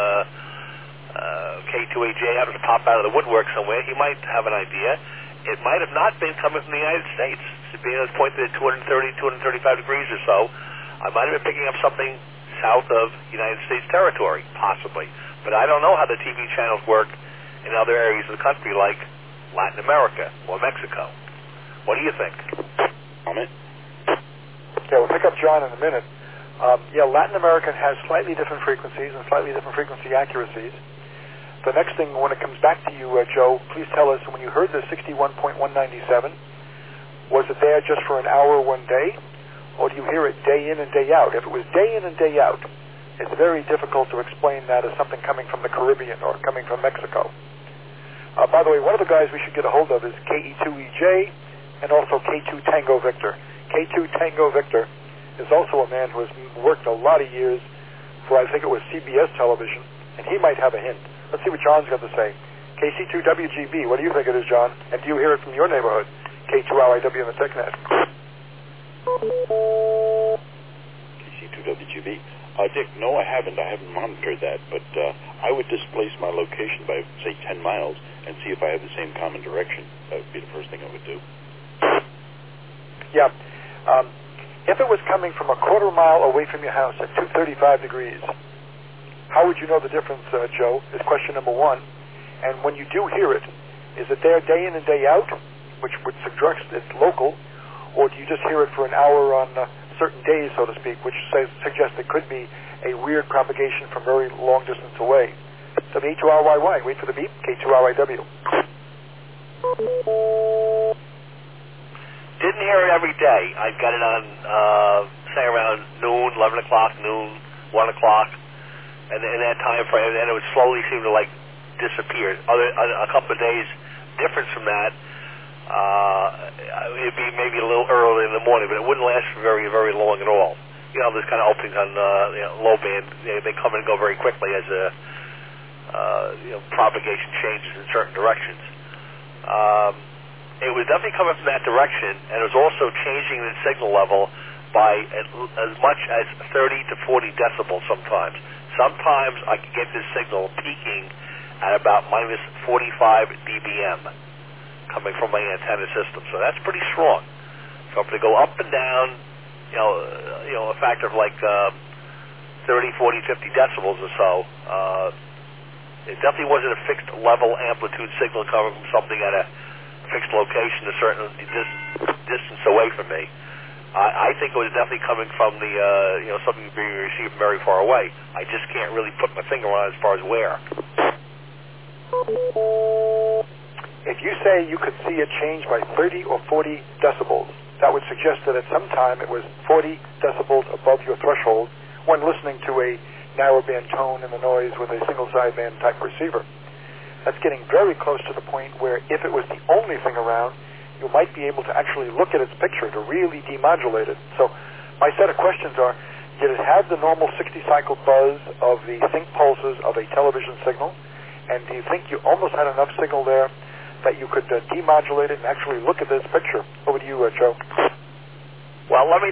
K2AJ happens to pop out of the woodwork somewhere. He might have an idea. It might have not been coming from the United States. Being at this point at 230, 235 degrees or so, I might have been picking up something south of United States territory, possibly. But I don't know how the TV channels work in other areas of the country, like Latin America or Mexico. What do you think? Comment? Yeah, we'll pick up John in a minute. Latin America has slightly different frequencies and slightly different frequency accuracies. The next thing, when it comes back to you, Joe, please tell us, when you heard the 61.197, was it there just for an hour one day, or do you hear it day in and day out? If it was day in and day out, it's very difficult to explain that as something coming from the Caribbean or coming from Mexico. By the way, one of the guys we should get a hold of is KE2EJ and also K2 Tango Victor. K2 Tango Victor is also a man who has worked a lot of years for, I think it was CBS television, and he might have a hint. Let's see what John's got to say. KC2WGB, what do you think it is, John? And do you hear it from your neighborhood? K2RIW in the TechNet. KC2WGB. Dick, no, I haven't. I haven't monitored that, but I would displace my location by, say, 10 miles and see if I have the same common direction. That would be the first thing I would do. Yeah. If it was coming from a quarter mile away from your house at 235 degrees, how would you know the difference, Joe, is question number one. And when you do hear it, is it there day in and day out, which would suggest it's local, or do you just hear it for an hour on certain days, so to speak, which suggests it could be a weird propagation from very long distance away? W2RYY, wait for the beep, K2RIW. Didn't hear it every day. I got it on, say, around noon, 11 o'clock, noon, 1 o'clock, and in that time frame, and then it would slowly seem to, disappear. A couple of days difference from that, it'd be maybe a little early in the morning, but it wouldn't last for very, very long at all. There's kind of openings on low band. They come and go very quickly as propagation changes in certain directions. It was definitely coming from that direction, and it was also changing the signal level by as much as 30 to 40 decibels sometimes. Sometimes I could get this signal peaking at about minus 45 dBm coming from my antenna system. So that's pretty strong. So if they go up and down, a factor of 30, 40, 50 decibels or so, it definitely wasn't a fixed level amplitude signal coming from something at a fixed location a certain distance away from me. I think it was definitely coming from the, something being received very far away. I just can't really put my finger on it as far as where. If you say you could see it change by 30 or 40 decibels, that would suggest that at some time it was 40 decibels above your threshold when listening to a narrowband tone in the noise with a single sideband type receiver. That's getting very close to the point where if it was the only thing around, you might be able to actually look at its picture to really demodulate it. So my set of questions are, did it have the normal 60-cycle buzz of the sync pulses of a television signal? And do you think you almost had enough signal there that you could demodulate it and actually look at this picture? Over to you, Joe. Well, let me...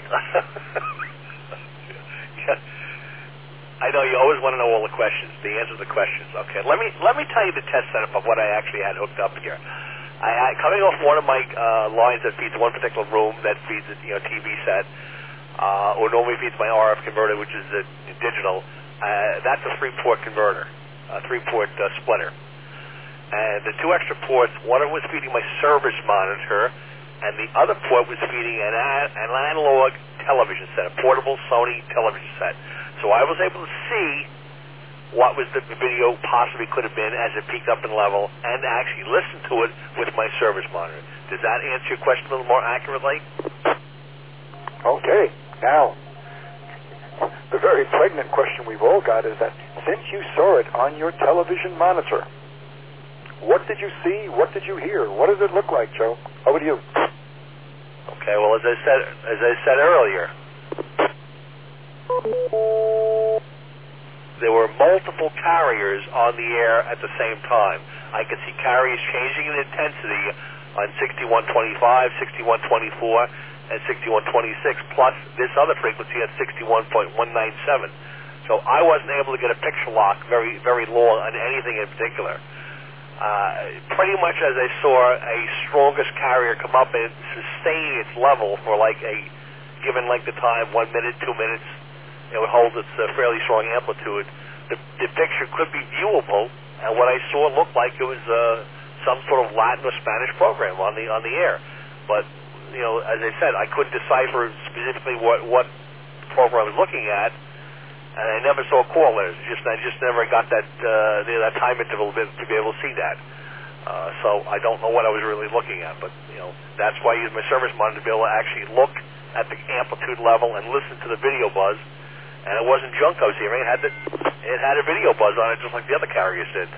I know you always want to know all the questions, the answers to the questions. Okay, let me tell you the test setup of what I actually had hooked up here. Coming off one of my lines that feeds one particular room that feeds a TV set, or normally feeds my RF converter, which is the digital. That's a 3-port converter, a 3-port splitter. And the 2 extra ports, one of them was feeding my service monitor, and the other port was feeding an analog television set, a portable Sony television set. So I was able to see what was the video possibly could have been as it peaked up in level, and actually listen to it with my service monitor. Does that answer your question a little more accurately? Okay. Now, the very pregnant question we've all got is that since you saw it on your television monitor, what did you see? What did you hear? What does it look like, Joe? Over to you. Okay. Well, as I said earlier, there were multiple carriers on the air at the same time. I could see carriers changing in intensity on 6125, 6124, and 6126, plus this other frequency at 61.197. So I wasn't able to get a picture lock very, very long on anything in particular. Pretty much as I saw a strongest carrier come up and sustain its level for a given length of time, 1 minute, 2 minutes, it would hold its fairly strong amplitude. The picture could be viewable, and what I saw looked like it was some sort of Latin or Spanish program on the air. But as I said, I couldn't decipher specifically what program I was looking at, and I never saw call letters. I just never got that time interval to be able to see that. So I don't know what I was really looking at, but that's why I used my service monitor to be able to actually look at the amplitude level and listen to the video buzz. And it wasn't junk I was hearing. It had a video buzz on it, just like the other carriers did.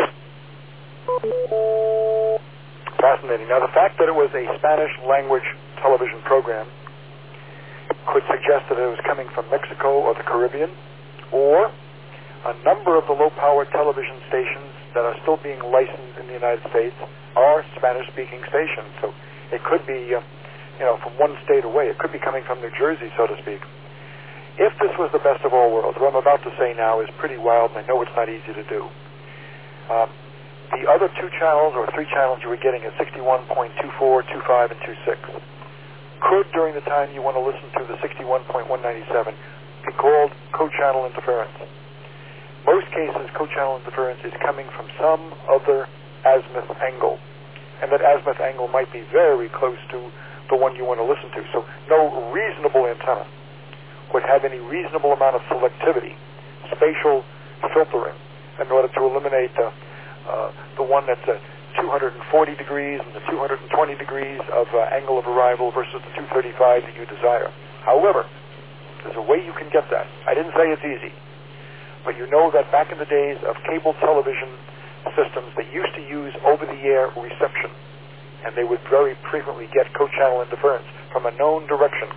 Fascinating. Now, the fact that it was a Spanish language television program could suggest that it was coming from Mexico or the Caribbean, or a number of the low-power television stations that are still being licensed in the United States are Spanish-speaking stations. So it could be, from one state away. It could be coming from New Jersey, so to speak. If this was the best of all worlds, what I'm about to say now is pretty wild, and I know it's not easy to do. The other 2 channels or 3 channels you were getting at 61.24, 25, and 26. could, during the time you want to listen to the 61.197, be called co-channel interference. Most cases, co-channel interference is coming from some other azimuth angle, and that azimuth angle might be very close to the one you want to listen to. So no reasonable antenna would have any reasonable amount of selectivity, spatial filtering, in order to eliminate the one that's 240 degrees and the 220 degrees of angle of arrival versus the 235 that you desire. However, there's a way you can get that. I didn't say it's easy, but you know that back in the days of cable television systems, they used to use over-the-air reception, and they would very frequently get co-channel interference from a known direction.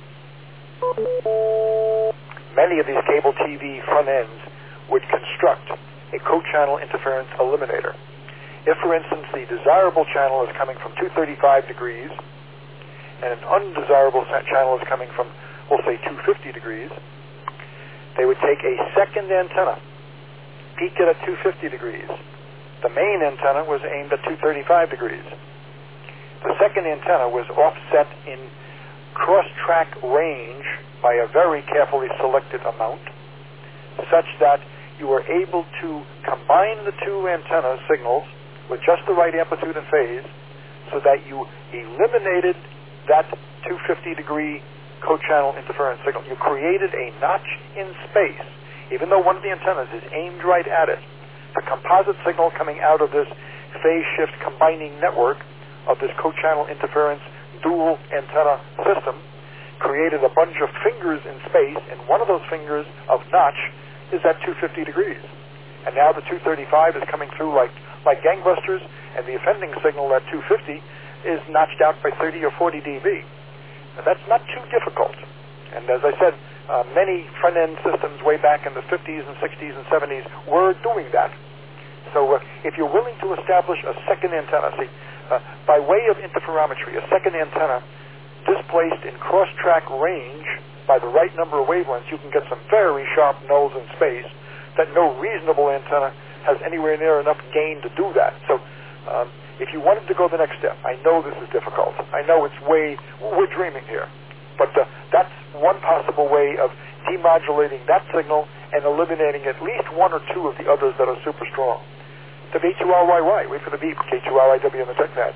Many of these cable TV front ends would construct a co-channel interference eliminator. If, for instance, the desirable channel is coming from 235 degrees and an undesirable channel is coming from, we'll say, 250 degrees, they would take a second antenna, peak it at 250 degrees. The main antenna was aimed at 235 degrees. The second antenna was offset in cross-track range by a very carefully selected amount, such that you were able to combine the two antenna signals with just the right amplitude and phase, so that you eliminated that 250-degree co-channel interference signal. You created a notch in space, even though one of the antennas is aimed right at it. The composite signal coming out of this phase shift combining network of this co-channel interference dual antenna system created a bunch of fingers in space, and one of those fingers of notch is at 250 degrees. And now the 235 is coming through like gangbusters, and the offending signal at 250 is notched out by 30 or 40 dB. Now, that's not too difficult. And as I said, many front-end systems way back in the 50s and 60s and 70s were doing that. So if you're willing to establish a second antenna, by way of interferometry, a second antenna displaced in cross-track range by the right number of wavelengths, you can get some very sharp nulls in space that no reasonable antenna has anywhere near enough gain to do that. So if you wanted to go the next step, I know this is difficult. I know we're dreaming here. But that's one possible way of demodulating that signal and eliminating at least one or two of the others that are super strong. The B2RYY, wait for the beep, K2RIW on the TechNet.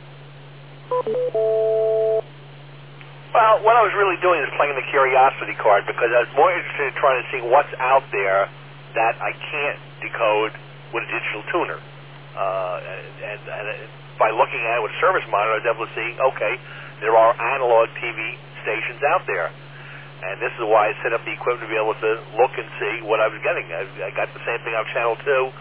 Well, what I was really doing is playing the curiosity card, because I was more interested in trying to see what's out there that I can't decode with a digital tuner. And by looking at it with a service monitor, I was able to see, okay, there are analog TV stations out there. And this is why I set up the equipment to be able to look and see what I was getting. I got the same thing on Channel 2.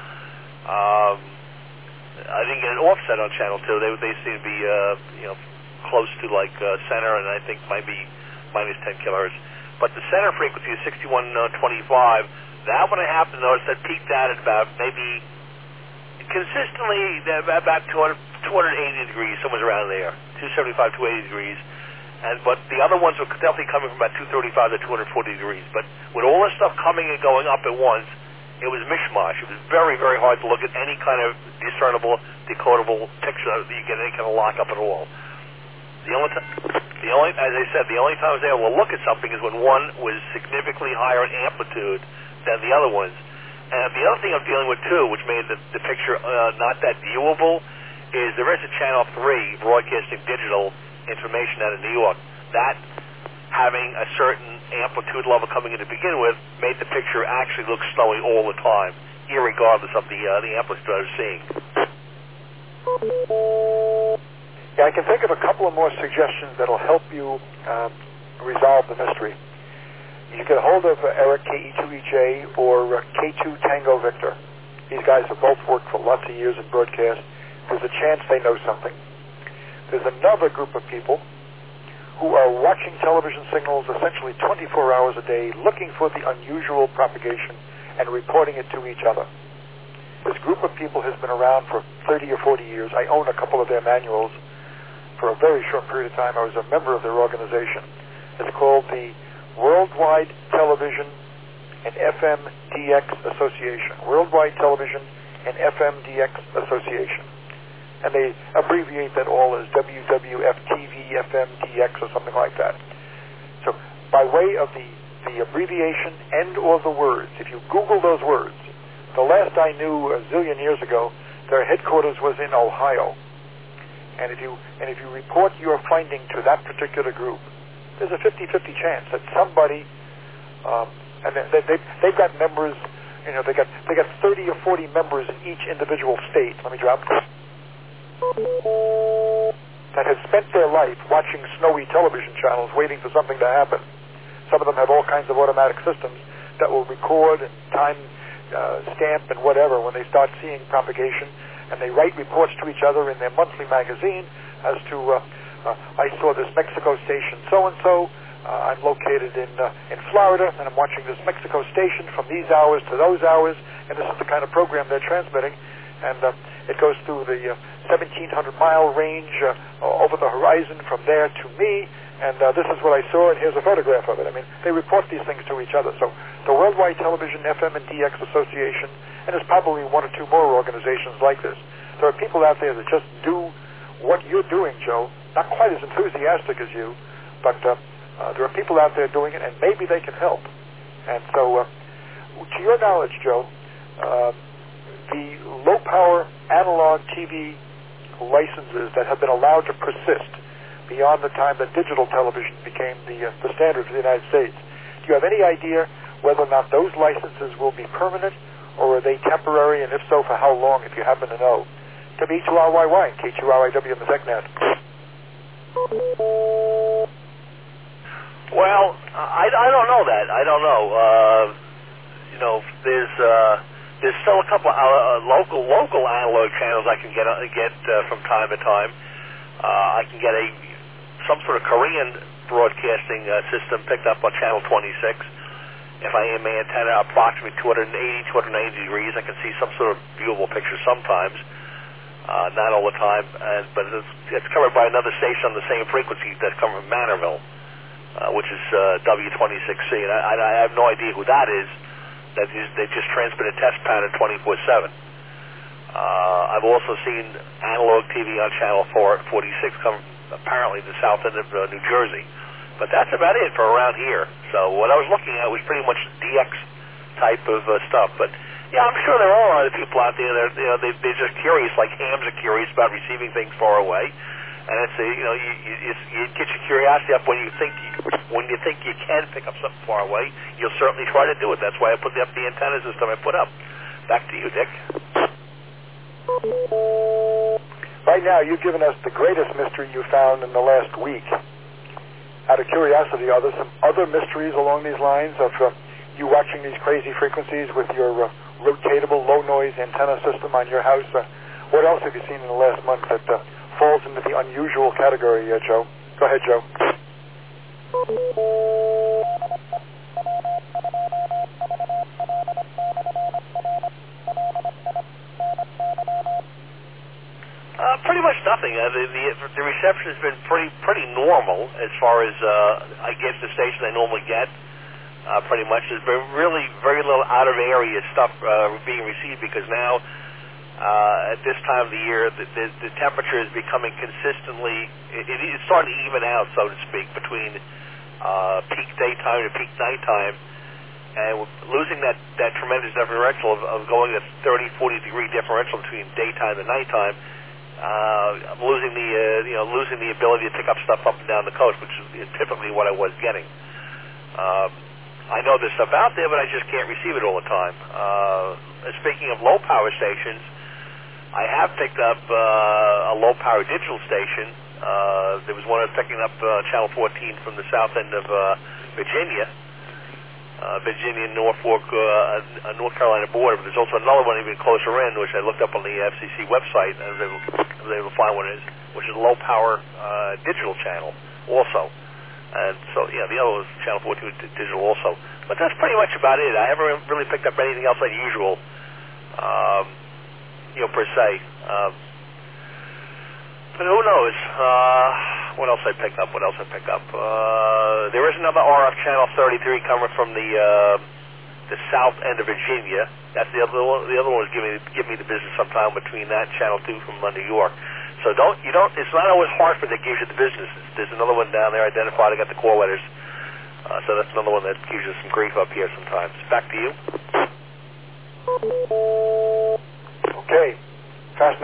I didn't get an offset on Channel 2. They seem to be, close to like center, and I think might be minus 10 kilohertz. But the center frequency is 6125. That one I have to notice that peaked out at about maybe consistently about 280 degrees, somewhere around there, 275, 280 degrees. But the other ones were definitely coming from about 235 to 240 degrees. But with all this stuff coming and going up at once, it was mishmash. It was very, very hard to look at any kind of discernible, decodable picture that you get any kind of lockup at all. As I said, the only time I was able to look at something is when one was significantly higher in amplitude than the other ones. And the other thing I'm dealing with, too, which made the picture not that viewable, is there is a Channel 3 broadcasting digital information out of New York. That, having a certain amplitude level coming in to begin with, made the picture actually look snowy all the time, irregardless of the amplitude I was seeing. Yeah, I can think of a couple of more suggestions that'll help you resolve the mystery. You can get a hold of Eric, KE2EJ, or K2 Tango Victor. These guys have both worked for lots of years in broadcast. There's a chance they know something. There's another group of people who are watching television signals essentially 24 hours a day, looking for the unusual propagation and reporting it to each other. This group of people has been around for 30 or 40 years. I own a couple of their manuals. For a very short period of time, I was a member of their organization. It's called the Worldwide Television and FMDX Association. Worldwide Television and FMDX Association. and they abbreviate that all as WWF TV FM DX or something like that. So by way of the abbreviation and or the words, if you Google those words, the last I knew a zillion years ago, their headquarters was in Ohio. And if you report your finding to that particular group, there's a 50-50 chance that somebody, and they've got members, they got 30 or 40 members in each individual state. Let me drop. That have spent their life watching snowy television channels, waiting for something to happen. Some of them have all kinds of automatic systems that will record and time stamp and whatever when they start seeing propagation, and they write reports to each other in their monthly magazine as to, I saw this Mexico station so-and-so, I'm located in Florida, and I'm watching this Mexico station from these hours to those hours, and this is the kind of program they're transmitting, and it goes through the 1,700-mile range over the horizon from there to me, and this is what I saw, and here's a photograph of it. I mean, they report these things to each other. So the Worldwide Television FM and DX Association, and there's probably one or two more organizations like this. There are people out there that just do what you're doing, Joe, not quite as enthusiastic as you, but there are people out there doing it, and maybe they can help. And so, to your knowledge, Joe, the low-power analog TV licenses that have been allowed to persist beyond the time that digital television became the standard for the United States, do you have any idea whether or not those licenses will be permanent, or are they temporary, and if so, for how long, if you happen to know? W2RYY and K2RIW in the TechNet. Well, I don't know that. I don't know. There's still a couple of local analog channels I can get from time to time. I can get some sort of Korean broadcasting system picked up on channel 26. If I aim my antenna approximately 280, 290 degrees, I can see some sort of viewable picture sometimes. Not all the time, but it's covered by another station on the same frequency that's coming from Manorville, which is W26C, and I have no idea who that is. They just transmit a test pattern 24/7. I've also seen analog TV on channel 46 come apparently the south end of New Jersey, but that's about it for around here. So what I was looking at was pretty much DX type of stuff, but. Yeah, I'm sure there are other people out there that they're just curious, like hams are curious about receiving things far away, and it's you get your curiosity up when you think you can pick up something far away. You'll certainly try to do it. That's why I put up the antenna system I put up. Back to you, Dick. Right now, you've given us the greatest mystery you found in the last week. Out of curiosity, are there some other mysteries along these lines of you watching these crazy frequencies with your rotatable low-noise antenna system on your house? What else have you seen in the last month that falls into the unusual category, Joe? Go ahead, Joe. Pretty much nothing. The reception has been pretty normal as far as I get the station I normally get. Pretty much. There's been really very little out-of-area stuff being received because now, at this time of the year, the temperature is becoming consistently, it's starting to even out, so to speak, between peak daytime and peak nighttime, and losing that tremendous differential of going to 30, 40 degree differential between daytime and nighttime. I'm losing the ability to pick up stuff up and down the coast, which is typically what I was getting. I know there's stuff out there, but I just can't receive it all the time. Speaking of low-power stations, I have picked up a low-power digital station. There was one I was picking up Channel 14 from the south end of Virginia, Norfolk, North Carolina border. But there's also another one even closer in, which I looked up on the FCC website, and I was able to find what it is, which is a low-power digital channel also. And so, yeah, the other was Channel 14 digital also. But that's pretty much about it. I haven't really picked up anything else unusual, per se. But who knows? What else I picked up? There is another RF Channel 33 coming from the south end of Virginia. That's the other one. The other one was give me the business sometime between that and Channel 2 from New York. So it's not always Hartford that gives you the business. There's another one down there identified. I got the call letters. So that's another one that gives you some grief up here sometimes. Back to you. Okay. Fascinating.